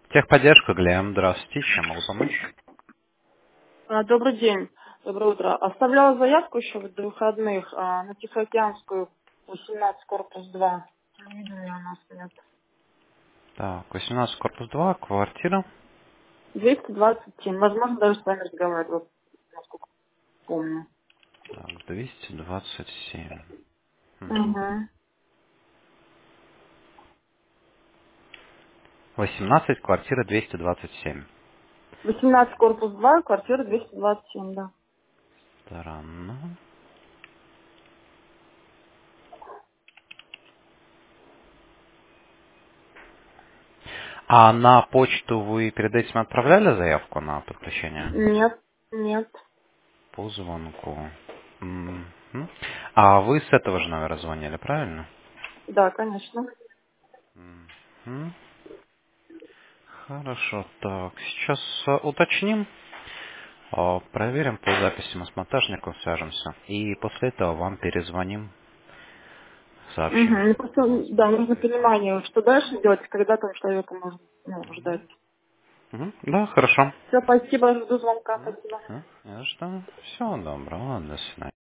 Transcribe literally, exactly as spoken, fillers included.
Техподдержка, Глем. Здравствуйте. Чем могу помочь? А, Добрый день. Доброе утро. Оставляла заявку еще до выходных а, на Тихоокеанскую восемнадцать корпус два. Телевидения у нас нет. Так, восемнадцать корпус два, квартира. двести двадцать семь. Возможно, даже с вами разговаривать, вот, насколько помню. Так, двести двадцать семь. Мгм. Угу. восемнадцать, квартира двести двадцать семь. восемнадцать корпус два, квартира двести двадцать семь, да. Странно. А на почту вы перед этим отправляли заявку на подключение? Нет, нет. По звонку. Мгм. А вы с этого же номера звонили, правильно? Да, конечно. Мгм. Хорошо, так, сейчас а, уточним. А, Проверим по записи, мы с монтажником свяжемся. И после этого вам перезвоним, сообщим. Угу. Просто, да, нужно понимание, что дальше делать, когда там человека можно ну, ждать. Мгм. Да, хорошо. Все, спасибо, жду звонка, Мгм. спасибо. Мгм. Не за что. Всего доброго, до свидания.